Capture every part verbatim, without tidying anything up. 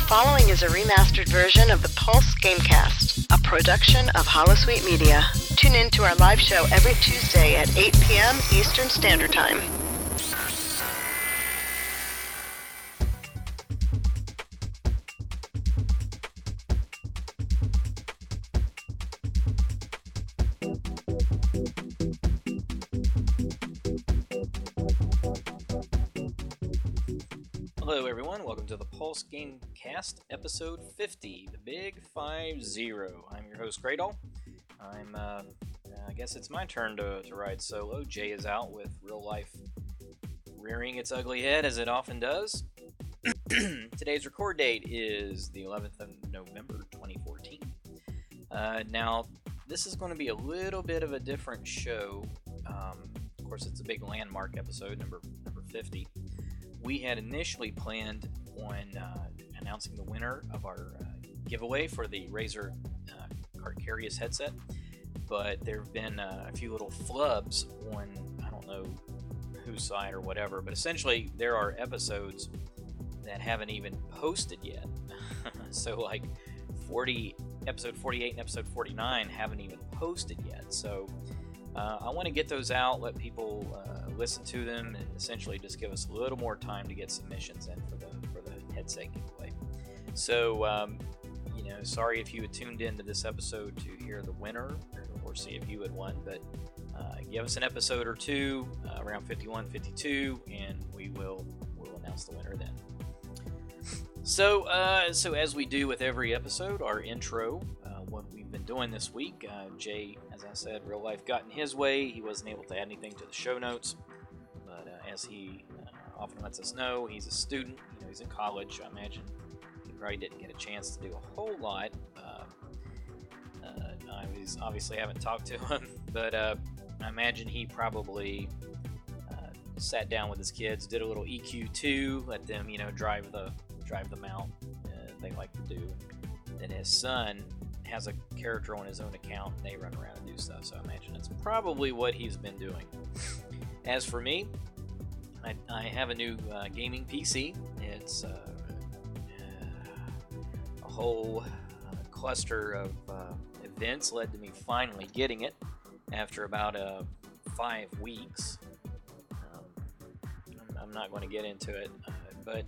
following is a remastered version of the Pulse Gamecast, a production of Holosuite Media. Tune in to our live show every Tuesday at eight p.m. Eastern Standard Time. Hello everyone, welcome to the Pulse Gamecast, episode fifty, the big five zero. I'm your host, Gradle. I'm, uh, I guess it's my turn to, to ride solo. Jay is out with real life rearing its ugly head, as it often does. Today's record date is the eleventh of November, twenty fourteen. Uh, now, this is going to be a little bit of a different show. Um, of course, it's a big landmark episode, number, number fifty. We had initially planned on uh, announcing the winner of our uh, giveaway for the Razer uh, Carcarius headset, but there have been uh, a few little flubs on, I don't know whose side or whatever, but essentially there are episodes that haven't even posted yet. So like forty, episode forty-eight and episode forty-nine haven't even posted yet. So uh, I want to get those out, let people uh, listen to them, and essentially just give us a little more time to get submissions in for the for the headset giveaway. So, um, you know, sorry if you had tuned into this episode to hear the winner or, or see if you had won, but uh, give us an episode or two, uh, around fifty-one, fifty-two, and we will we'll announce the winner then. So, uh, so as we do with every episode, our intro, uh, what we've been doing this week, uh, Jay, as I said, real life got in his way. He wasn't able to add anything to the show notes, but uh, as he uh, often lets us know, he's a student. You know, he's in college. I imagine he probably didn't get a chance to do a whole lot. Uh, uh, I was, obviously haven't talked to him, but uh, I imagine he probably uh, sat down with his kids, did a little E Q two, let them, you know, drive the drive them out, uh, they like to do. Then his son has a character on his own account, and they run around and do stuff, so I imagine that's probably what he's been doing. As for me, I, I have a new uh, gaming P C. It's uh, a whole uh, cluster of uh, events led to me finally getting it after about uh, five weeks. Um, I'm, I'm not going to get into it, uh, but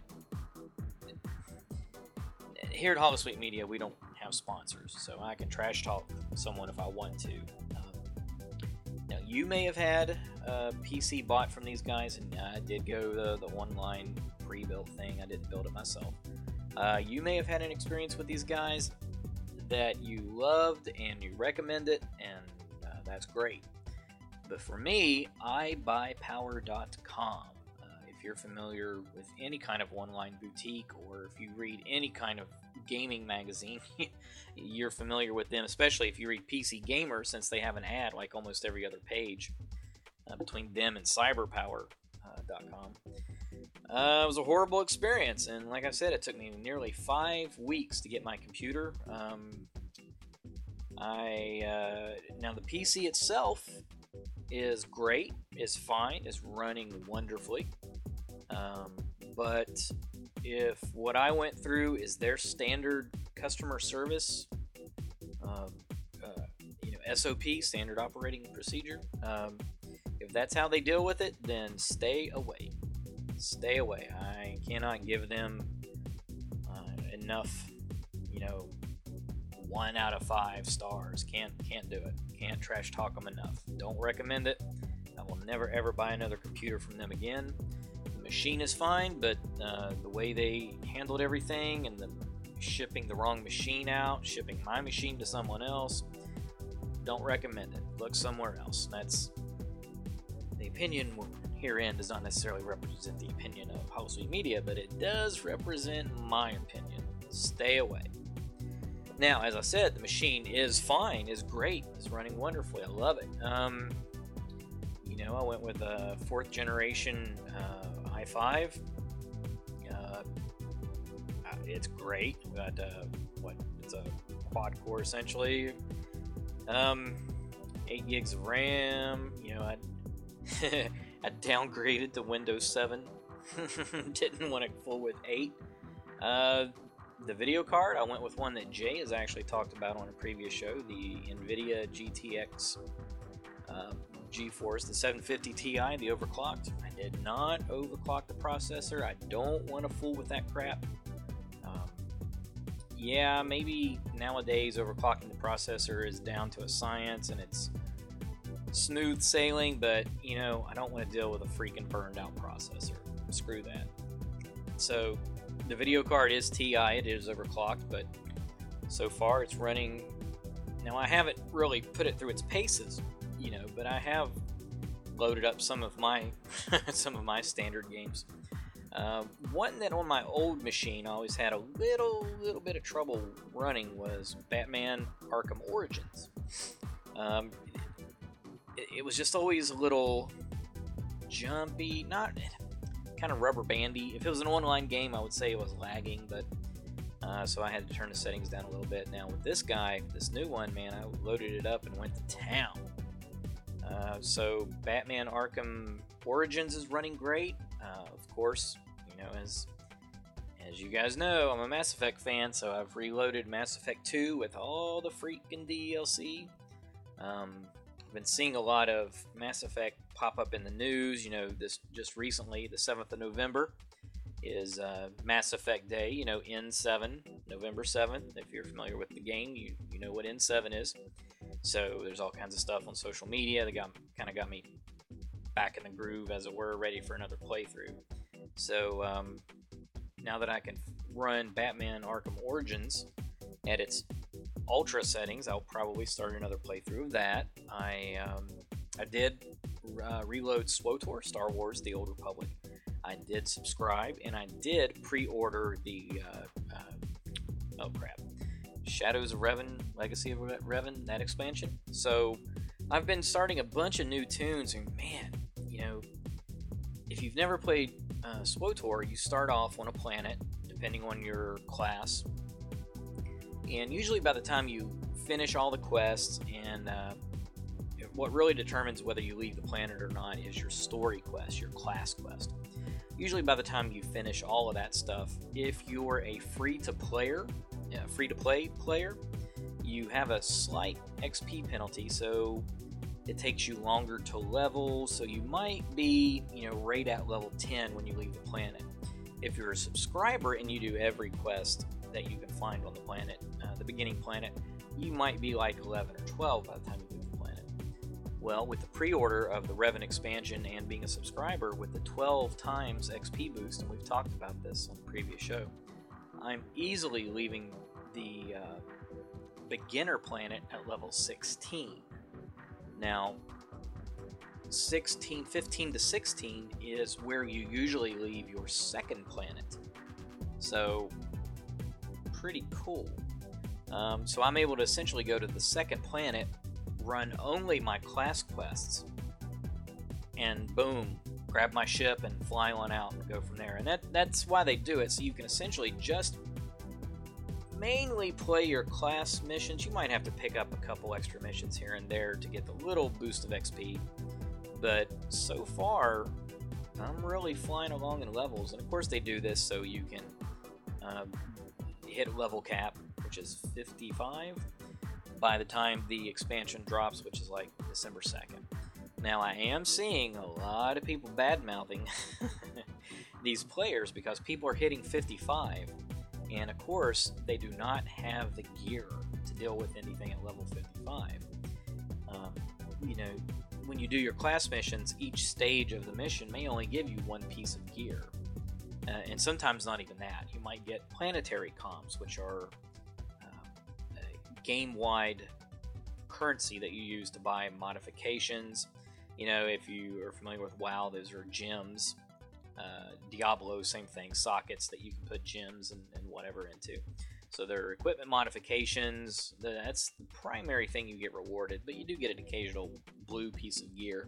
here at Holosuite Media, we don't have sponsors, so I can trash talk someone if I want to. Um, now, you may have had a P C bought from these guys, and I did go the, the online pre-built thing. I didn't build it myself. Uh, you may have had an experience with these guys that you loved and you recommend it, and uh, that's great. But for me, i buy power dot com. If you're familiar with any kind of online boutique, or if you read any kind of gaming magazine, you're familiar with them, especially if you read P C Gamer, since they have an ad like almost every other page uh, between them and cyberpower dot com. Uh, it was a horrible experience, and like I said, it took me nearly five weeks to get my computer. Um, I uh, now the P C itself is great, is fine, is running wonderfully. Um, but if what I went through is their standard customer service, um, uh, you know, S O P, standard operating procedure, um, if that's how they deal with it, then stay away. Stay away. I cannot give them uh, enough, you know, one out of five stars. Can't can't do it. Can't trash talk them enough. Don't recommend it. I will never ever buy another computer from them again. Machine is fine, but uh, the way they handled everything, and the shipping the wrong machine out, shipping my machine to someone else, don't recommend it. Look somewhere else. That's the opinion herein does not necessarily represent the opinion of Holosuite Media, but it does represent my opinion. Stay away. Now, as I said, the machine is fine, is great, is running wonderfully. I love it. Um, you know, I went with a fourth generation uh, i five. Uh, it's great. We got uh, what? It's a quad core essentially. Um, eight gigs of RAM. You know, I I downgraded to Windows seven. Didn't want to full with eight. Uh, the video card, I went with one that Jay has actually talked about on a previous show, the NVIDIA G T X uh, GeForce, the seven fifty Ti, the overclocked. I did not overclock the processor. I don't want to fool with that crap. Um, yeah, maybe nowadays overclocking the processor is down to a science and it's smooth sailing, but you know, I don't want to deal with a freaking burned out processor. Screw that. So the video card is Ti, it is overclocked, but so far it's running. Now I haven't really put it through its paces, you know, but I have loaded up some of my some of my standard games. Uh, one that on my old machine I always had a little little bit of trouble running was Batman Arkham Origins. Um, it, it was just always a little jumpy, not kind of rubber bandy. If it was an online game, I would say it was lagging, but uh, so I had to turn the settings down a little bit. Now with this guy, this new one, man, I loaded it up and went to town. Uh, so Batman Arkham Origins is running great. Uh, of course, you know, as as you guys know, I'm a Mass Effect fan, so I've reloaded Mass Effect two with all the freaking D L C. Um, I've been seeing a lot of Mass Effect pop up in the news. You know, this just recently, the seventh of November, is uh, Mass Effect Day. You know, N seven, November seventh. If you're familiar with the game, you you know what N seven is. So there's all kinds of stuff on social media that got kind of got me back in the groove, as it were, ready for another playthrough. So um, now that I can run Batman Arkham Origins at its ultra settings, I'll probably start another playthrough of that. I um, I did uh, reload SWTOR, Star Wars: The Old Republic. I did subscribe, and I did pre-order the uh, uh, oh crap, Shadows of Revan, Legacy of Revan, that expansion. So I've been starting a bunch of new tunes, and man, you know, if you've never played uh, SWTOR, you start off on a planet, depending on your class. And usually by the time you finish all the quests, and uh, what really determines whether you leave the planet or not is your story quest, your class quest. Usually by the time you finish all of that stuff, if you're a free-to-player, uh, free-to-play player, you have a slight X P penalty, so it takes you longer to level, so you might be, you know, right at level ten when you leave the planet. If you're a subscriber and you do every quest that you can find on the planet, uh, the beginning planet, you might be like eleven or twelve by the time you leave the planet. Well, with the pre-order of the Revan expansion and being a subscriber with the twelve times X P boost, and we've talked about this on the previous show, I'm easily leaving the uh, beginner planet at level sixteen. Now, sixteen, fifteen to sixteen is where you usually leave your second planet. So, pretty cool. Um, so I'm able to essentially go to the second planet, run only my class quests, and boom, grab my ship and fly on out and go from there. And that that's why they do it, so you can essentially just mainly play your class missions. You might have to pick up a couple extra missions here and there to get the little boost of X P, but so far I'm really flying along in levels. And of course they do this so you can uh, hit a level cap, which is fifty-five, by the time the expansion drops, which is like December second. Now I am seeing a lot of people bad-mouthing these players because people are hitting fifty-five, and of course they do not have the gear to deal with anything at level fifty-five. Um, you know, when you do your class missions, each stage of the mission may only give you one piece of gear. Uh, and sometimes not even that. You might get planetary comms, which are uh, a game-wide currency that you use to buy modifications. You know, if you are familiar with WoW, those are gems. Uh, Diablo, same thing, sockets that you can put gems and, and whatever into. So there are equipment modifications. That's the primary thing you get rewarded, but you do get an occasional blue piece of gear.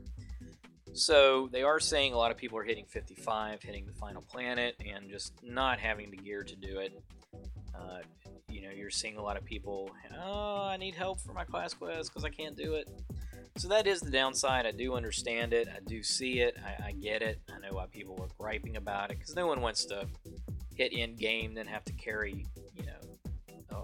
So they are saying a lot of people are hitting fifty-five, hitting the final planet, and just not having the gear to do it. Uh, you know, you're seeing a lot of people, oh, I need help for my class quest because I can't do it. So that is the downside. I do understand it. I do see it. I, I get it. I know why people were griping about it, because no one wants to hit end game, then have to carry, you know,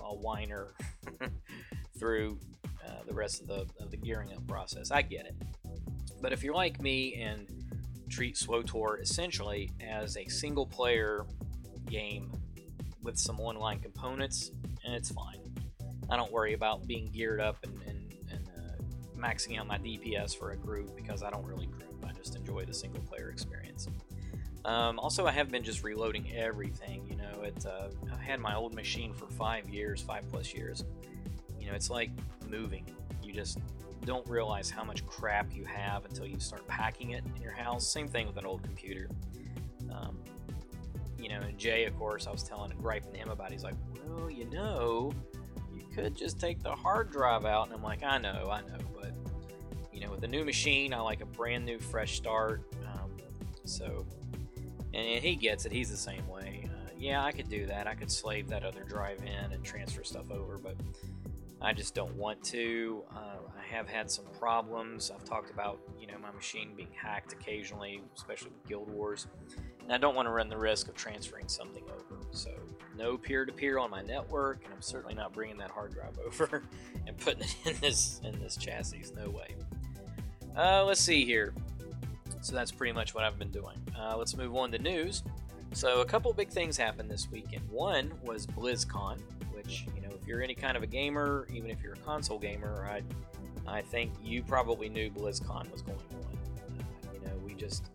a whiner through uh, the rest of the, of the gearing up process. I get it. But if you're like me and treat SWTOR essentially as a single player game with some online components, and it's fine. I don't worry about being geared up and, and, and uh, maxing out my D P S for a group, because I don't really group. I just enjoy the single player experience. Um, also, I have been just reloading everything. You know, it, uh, I've had my old machine for five years, five plus years. You know, it's like moving. You just don't realize how much crap you have until you start packing it in your house. Same thing with an old computer. Um, you know, and Jay, of course, I was telling and griping to him about it. He's like, well, you know, you could just take the hard drive out. And I'm like, I know, I know. But, you know, with a new machine, I like a brand new, fresh start. Um, so, and he gets it. He's the same way. Uh, yeah, I could do that. I could slave that other drive in and transfer stuff over, but I just don't want to. Uh, I have had some problems. I've talked about, you know, my machine being hacked occasionally, especially with Guild Wars. And I don't want to run the risk of transferring something over. So no peer-to-peer on my network, and I'm certainly not bringing that hard drive over and putting it in this in this chassis. No way. Uh, let's see here. So that's pretty much what I've been doing. Uh, let's move on to news. So a couple big things happened this weekend. One was BlizzCon, which, you know, if you're any kind of a gamer, even if you're a console gamer, I, I think you probably knew BlizzCon was going on. Uh, you know, we just,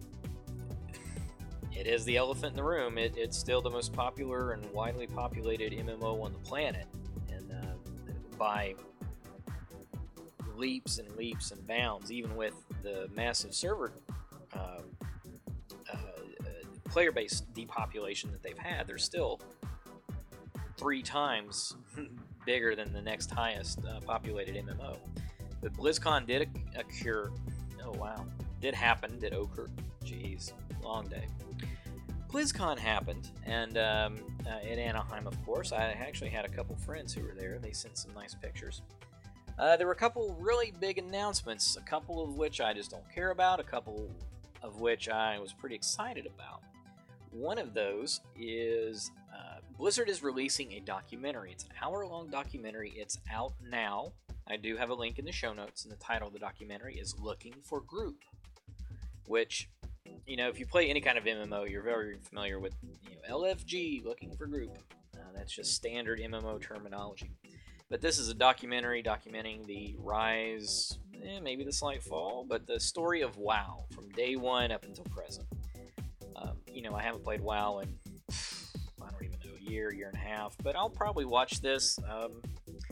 it is the elephant in the room. It, it's still the most popular and widely populated M M O on the planet, and uh, by leaps and leaps and bounds, even with the massive server uh, uh, player base depopulation that they've had, they're still three times bigger than the next highest uh, populated M M O. But BlizzCon did occur. Oh wow, did happen? Did occur? Jeez, long day. BlizzCon happened, and um, uh, in Anaheim, of course. I actually had a couple friends who were there. They sent some nice pictures. Uh, there were a couple really big announcements, a couple of which I just don't care about, a couple of which I was pretty excited about. One of those is uh, Blizzard is releasing a documentary. It's an hour-long documentary. It's out now. I do have a link in the show notes, and the title of the documentary is Looking for Group, which, you know, if you play any kind of M M O, you're very familiar with, you know, L F G, Looking for Group. Uh, that's just standard M M O terminology. But this is a documentary documenting the rise, eh, maybe the slight fall, but the story of WoW from day one up until present. Um, you know, I haven't played WoW in, I don't even know, a year, year and a half, but I'll probably watch this. Um,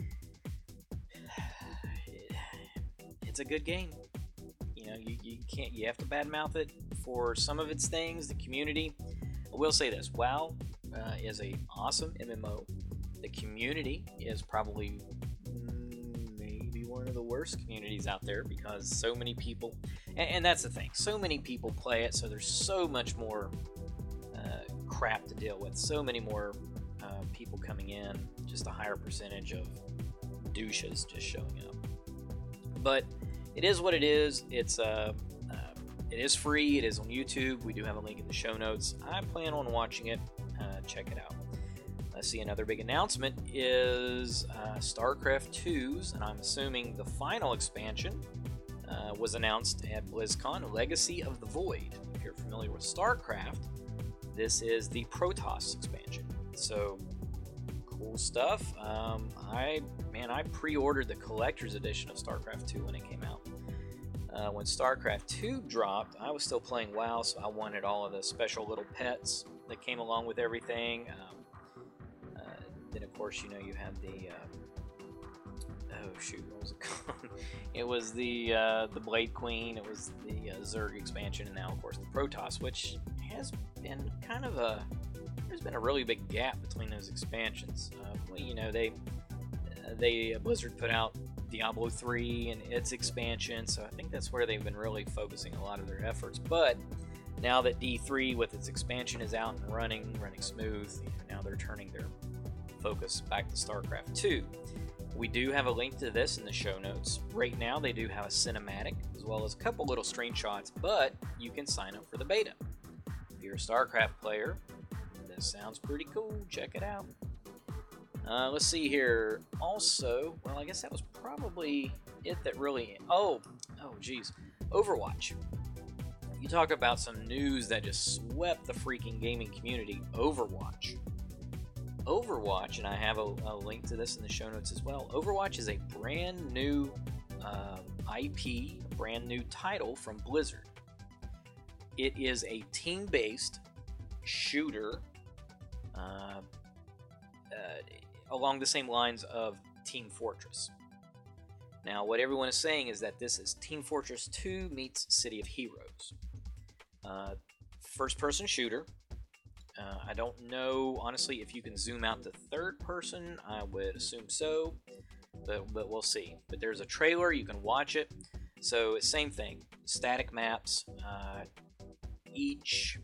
it's a good game. You know, you, you can't, you have to badmouth it for some of its things, the community. I will say this, WoW uh, is a awesome M M O. The community is probably mm, maybe one of the worst communities out there, because so many people, and, and that's the thing, so many people play it, so there's so much more uh, crap to deal with, so many more uh, people coming in, just a higher percentage of douches just showing up. But it is what it is. It's uh, uh, it is free. It is on YouTube. We do have a link in the show notes. I plan on watching it. Uh, check it out. Let's see, another big announcement is uh, StarCraft two's, and I'm assuming the final expansion, uh, was announced at BlizzCon, Legacy of the Void. If you're familiar with StarCraft, this is the Protoss expansion. So, cool stuff. Um, I, man, I pre-ordered the collector's edition of StarCraft two when it came out. Uh, when StarCraft two dropped, I was still playing WoW, so I wanted all of the special little pets that came along with everything. Um, Then, of course, you know, you had the, uh, oh shoot, what was it called? It was the uh, the Blade Queen, it was the uh, Zerg expansion, and now, of course, the Protoss, which has been kind of a, there's been a really big gap between those expansions. Uh, well, you know, they, uh, they, uh, Blizzard put out Diablo three and its expansion, so I think that's where they've been really focusing a lot of their efforts. But now that D three with its expansion is out and running, running smooth, you know, now they're turning their focus back to StarCraft two. We do have a link to this in the show notes. Right now they do have a cinematic as well as a couple little screenshots, but you can sign up for the beta. If you're a StarCraft player, this sounds pretty cool. Check it out. Uh, let's see here. Also, well, I guess that was probably it that really... Oh, oh, geez. Overwatch. You talk about some news that just swept the freaking gaming community. Overwatch. Overwatch, and I have a, a link to this in the show notes as well. Overwatch is a brand new uh, I P, a brand new title from Blizzard. It is a team-based shooter uh, uh, along the same lines of Team Fortress. Now, what everyone is saying is that this is Team Fortress two meets City of Heroes. Uh, first-person shooter. Uh, I don't know, honestly, if you can zoom out to third person. I would assume so, but, but we'll see. But there's a trailer. You can watch it. So, it's same thing. Static maps. Uh, each...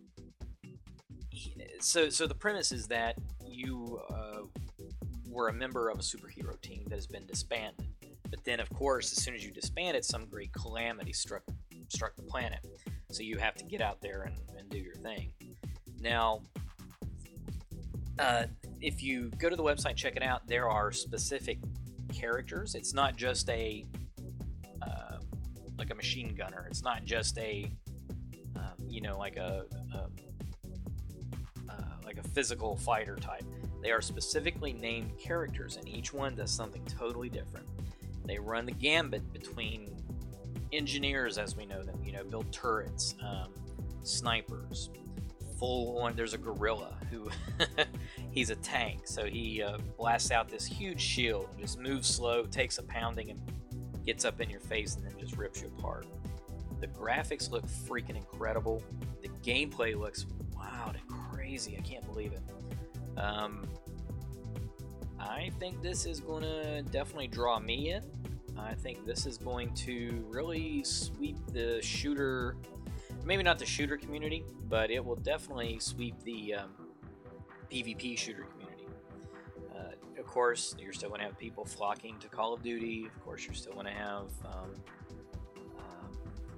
So, so the premise is that you uh, were a member of a superhero team that has been disbanded. But then, of course, as soon as you disband it, some great calamity struck struck the planet. So you have to get out there and, and do your thing. Now, uh, if you go to the website, check it out, there are specific characters. It's not just a, uh, like a machine gunner. It's not just a, um, you know, like a, a uh, like a physical fighter type. They are specifically named characters, and each one does something totally different. They run the gambit between engineers, as we know them, you know, build turrets, um, snipers, full on. There's a gorilla who he's a tank, so he uh, blasts out this huge shield and just moves slow, takes a pounding, and gets up in your face and then just rips you apart. The graphics look freaking incredible. The gameplay looks wild and crazy. I can't believe it. Um, I think this is going to definitely draw me in. I think this is going to really sweep the shooter, maybe not the shooter community, but it will definitely sweep the um, PvP shooter community. Uh, of course, you're still going to have people flocking to Call of Duty. Of course, you're still going to have, um, um,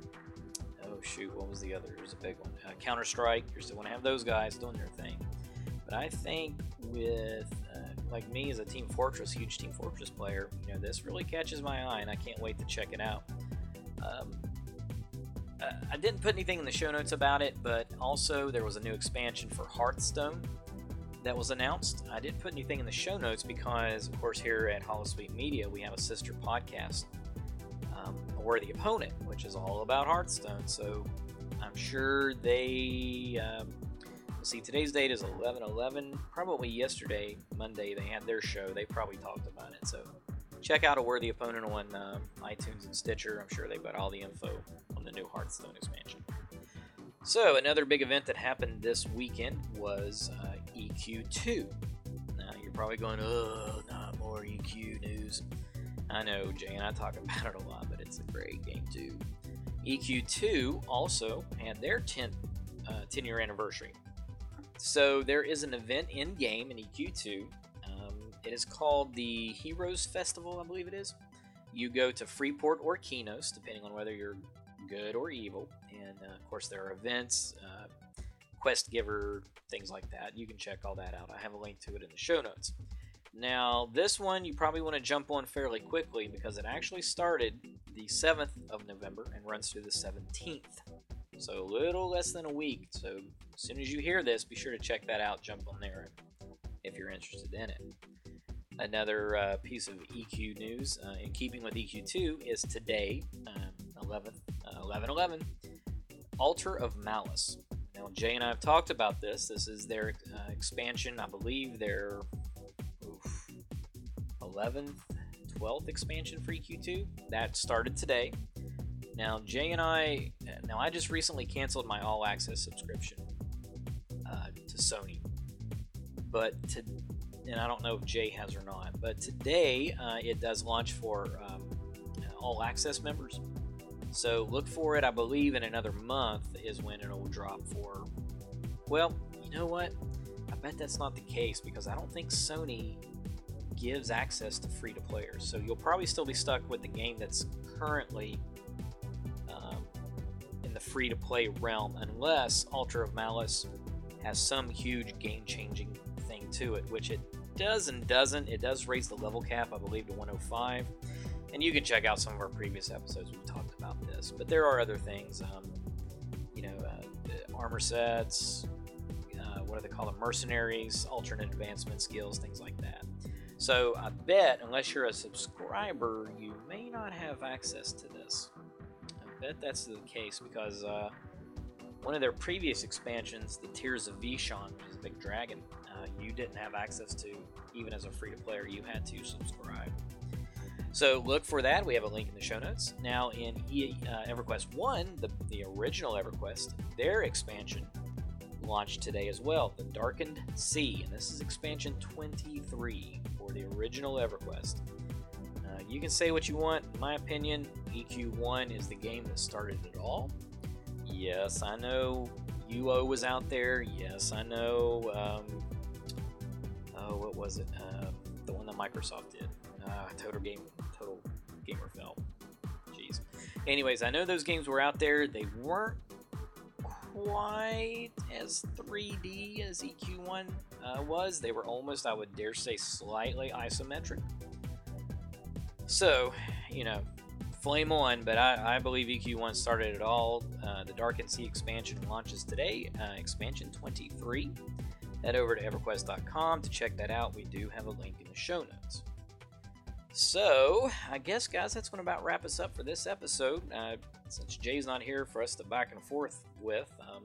oh shoot, what was the other? There's a big one. Uh, Counter-Strike. You're still going to have those guys doing their thing. But I think with uh, like me as a Team Fortress, huge Team Fortress player, you know, this really catches my eye, and I can't wait to check it out. Um, uh, I didn't put anything in the show notes about it, but also there was a new expansion for Hearthstone that was announced. I didn't put anything in the show notes because, of course, here at Holosuite Media, we have a sister podcast, um, A Worthy Opponent, which is all about Hearthstone. So I'm sure they... Um, See, today's date is eleven eleven. Probably yesterday, Monday, they had their show. They probably talked about it. So check out A Worthy Opponent on uh, iTunes and Stitcher. I'm sure they've got all the info on the new Hearthstone expansion. So another big event that happened this weekend was uh, E Q two. Now you're probably going, oh, not more E Q news. I know, Jay and I talk about it a lot, but it's a great game too. E Q two also had their tenth, uh, ten-year anniversary. So there is an event in-game in E Q two. Um, it is called the Heroes Festival, I believe it is. You go to Freeport or Kenos, depending on whether you're good or evil. And, uh, of course, there are events, uh, quest giver, things like that. You can check all that out. I have a link to it in the show notes. Now, this one you probably want to jump on fairly quickly because it actually started the seventh of November and runs through the seventeenth. So a little less than a week. So as soon as you hear this, be sure to check that out. Jump on there if you're interested in it. Another uh, piece of E Q news uh, in keeping with E Q two is today, um, eleventh, uh, eleven eleven, Altar of Malice. Now, Jay and I have talked about this. This is their uh, expansion. I believe their oof, eleventh, twelfth expansion for E Q two. That started today. Now, Jay and I, now I just recently canceled my All Access subscription uh, to Sony, but to, and I don't know if Jay has or not, but today uh, it does launch for um, All Access members. So look for it. I believe in another month is when it will drop for, well, you know what? I bet that's not the case because I don't think Sony gives access to free-to-players. So you'll probably still be stuck with the game that's currently free-to-play realm unless Altar of Malice has some huge game-changing thing to it, which it does and doesn't. It does raise the level cap, I believe, to one oh five. And you can check out some of our previous episodes. We've talked about this. But there are other things. Um, you know, uh, armor sets, uh, what do they call them? Mercenaries, alternate advancement skills, things like that. So I bet, unless you're a subscriber, you may not have access to this. I bet that's the case because uh, one of their previous expansions, the Tears of Vishon, which is a big dragon, uh, you didn't have access to, even as a free-to-player. You had to subscribe. So look for that. We have a link in the show notes. Now in e- uh, EverQuest one, the, the original EverQuest, their expansion launched today as well, the Darkened Sea, and this is expansion twenty-three for the original EverQuest. Uh, you can say what you want. In my opinion, E Q one is the game that started it all. Yes, I know U O was out there. Yes, I know. Um, oh, what was it? Uh, the one that Microsoft did. Uh, Total Game, Total Gamer Fell. Jeez. Anyways, I know those games were out there. They weren't quite as three D as E Q one uh, was. They were almost, I would dare say, slightly isometric. So, you know, flame on, but I, I believe E Q one started it all. Uh, the Darkened Sea expansion launches today, uh, expansion twenty-three. Head over to EverQuest dot com to check that out. We do have a link in the show notes. So, I guess, guys, that's going to about wrap us up for this episode. Uh, since Jay's not here for us to back and forth with, um,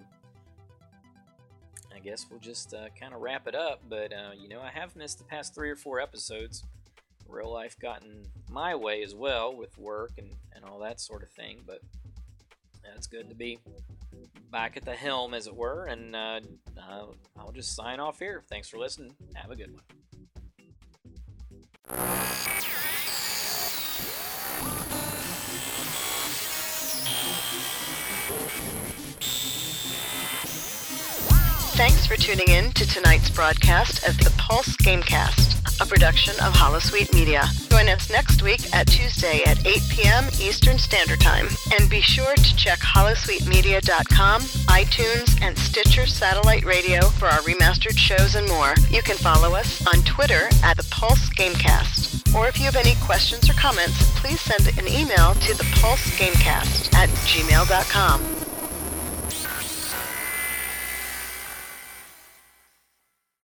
I guess we'll just uh, kind of wrap it up. But, uh, you know, I have missed the past three or four episodes. Real life gotten my way as well with work and, and all that sort of thing. But uh, it's good to be back at the helm, as it were. And uh, uh, I'll just sign off here. Thanks for listening. Have a good one. Thanks for tuning in to tonight's broadcast of the Pulse Gamecast, a production of Holosuite Media. Join us next week at Tuesday at eight p.m. Eastern Standard Time. And be sure to check holosuite media dot com, iTunes, and Stitcher Satellite Radio for our remastered shows and more. You can follow us on Twitter at the Pulse Gamecast. Or if you have any questions or comments, please send an email to the Pulse Gamecast at gmail dot com.